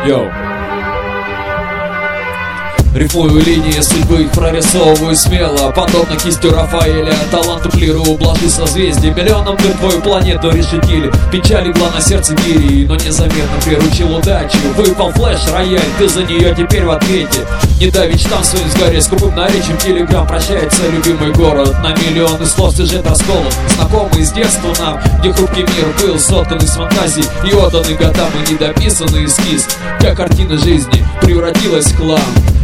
Йоу. Рифмую линии судьбы, их прорисовываю смело, подобно кистью Рафаэля. Талант уплирую блажи созвездий. Миллионам мир твою планету решетили. Печаль легла на сердце гири, но незаметно приручил удачу. Выпал флеш, рояль, ты за нее теперь в ответе. Не давить там своим сгаре, скупым наречием телеграм. Прощается любимый город, на миллионы слов сюжет расколот. Знакомый с детства нам, где хрупкий мир был создан из фантазий и отданный годам и недописанный эскиз. Как картина жизни превратилась в хлам.